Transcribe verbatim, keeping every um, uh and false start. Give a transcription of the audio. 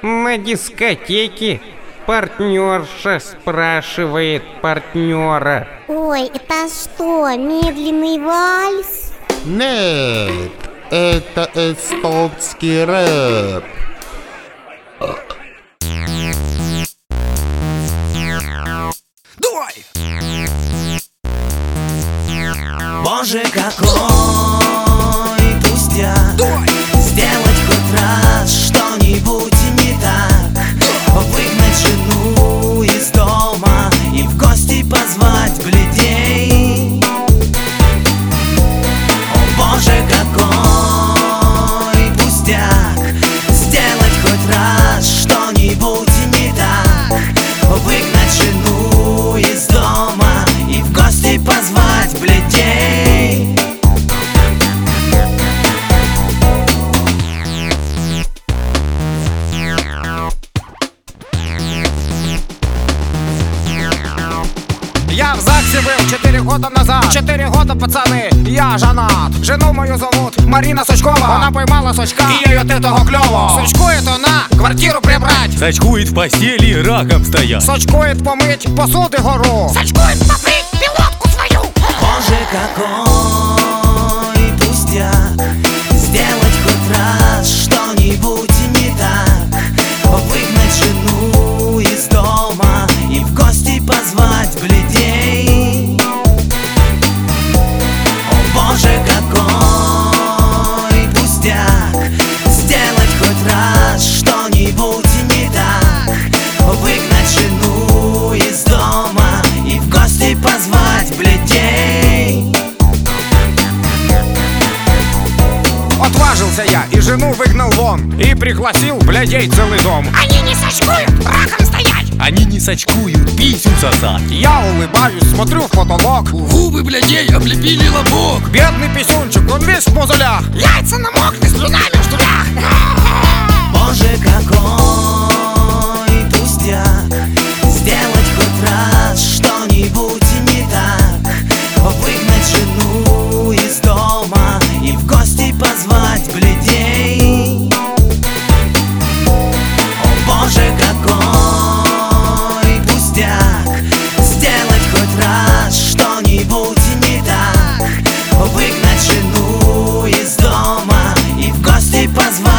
На дискотеке партнерша спрашивает партнера: ой, это что, медленный вальс? Нет, это эстонский рэп. Давай! Боже, какой пустяк! Давай! Сделать хоть раз что-нибудь не так. Выгнать жену из дома и в гости позвать бледей. О боже, какой пустяк! Сделать хоть раз что-нибудь не так. Выгнать жену из дома и в гости позвать бледей. Я в ЗАГСе был четыре года назад. Четыре года, пацаны, я женат. Жену мою зовут Марина Сачкова. Она поймала сачка, и ей от этого клёво. Сачкует она квартиру прибрать, сачкует в постели раком стоять, сачкует помыть посуды гору, Сачкует попрыть пилотку свою. Боже, какой пустяк! Сделать хоть раз что-нибудь не так. Выгнать жену из дома и в гости позвать бледей. О боже, какой пустяк! Сделать хоть раз что-нибудь не так. Выгнать жену из дома и в гости позвать бледей. Отважился я и жену выгнал вон, и пригласил блядей целый дом. Они не сачкуют, раком стоять. они не сачкуют писю сосать. Я улыбаюсь, смотрю в потолок. Губы блядей облепили лобок. Бедный писюнчик, он весь в мозолях. Яйца намокли, слюнами в штулях. Боже, какой пустяк! Сделать хоть раз что-нибудь не так. Выгнать жену из дома и в гости позвать бледей. О боже, какой пустяк! Сделать хоть раз что-нибудь не так. Выгнать жену из дома и в гости позвать.